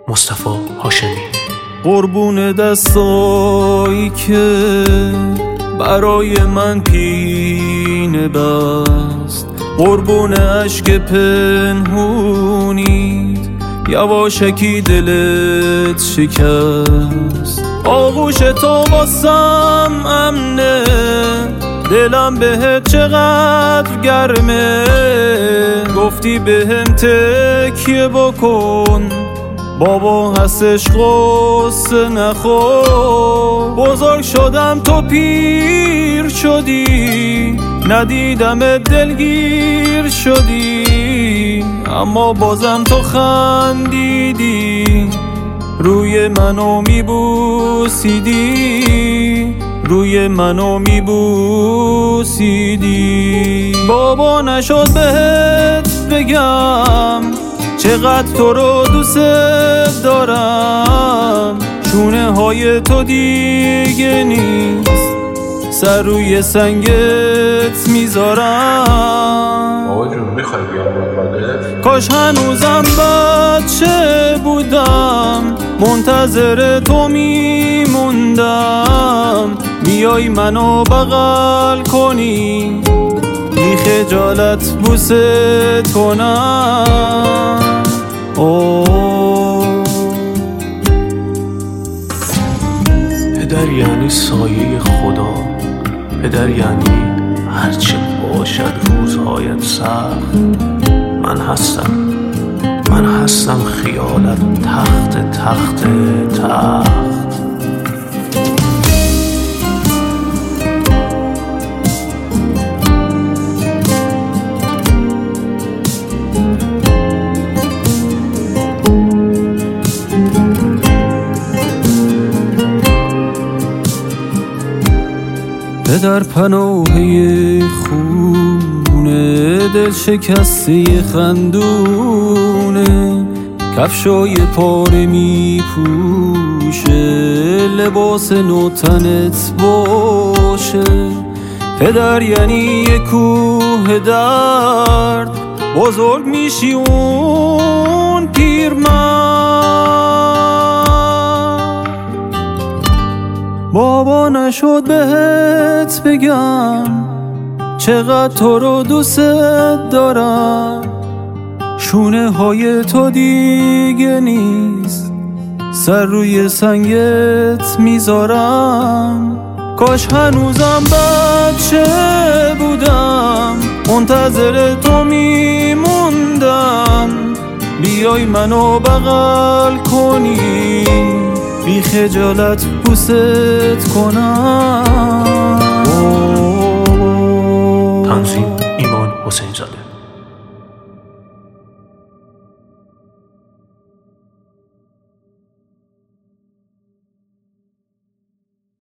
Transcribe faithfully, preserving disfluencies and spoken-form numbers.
مصطفی هاشمی. قربون دستایی که برای من پینه بست، قربون عشق پنهونید یواشکی دلت شکست. آغوش تو واسم امنه، دلم بهت چقدر گرمه. گفتی بهم تکیه بکن، بابا هستش قصه نخور. بزرگ شدم تو پیر شدی، ندیدمت دلگیر شدی، اما بازم تو خندیدی، روی منو میبوسیدی، روی منو میبوسیدی. بابا نشد بهت بگم چقدر تو رو دوست دارم. شونه های تو دیگه نیست، سر روی سنگت میذارم. بابا جون میخوای بیام بالا؟ کاش هنوزم بچه بودم، منتظر تو میموندم. بیای منو بغل کنی، بی خجالت بوست کنم. اوه پدر یعنی سایه خدا، پدر یعنی هرچه باشد روزهایت سخت. من هستم، من هستم خیالت تخت تخت تخت. پدر پناهی خونه، دل شکسته خندونه، کفشای پاره می پوشه، لباس نو تنت باشه. پدر یعنی یه کوه درد، بزرگ میشی اون پیرمرد. بابا نشد بهت بگم چقدر تو رو دوست دارم. شونه های تو دیگه نیست، سر روی سنگت میذارم. کاش هنوزم بچه بودم، منتظر تو میموندم. بیای منو بغل کنی، بی خجالت بوست کنم.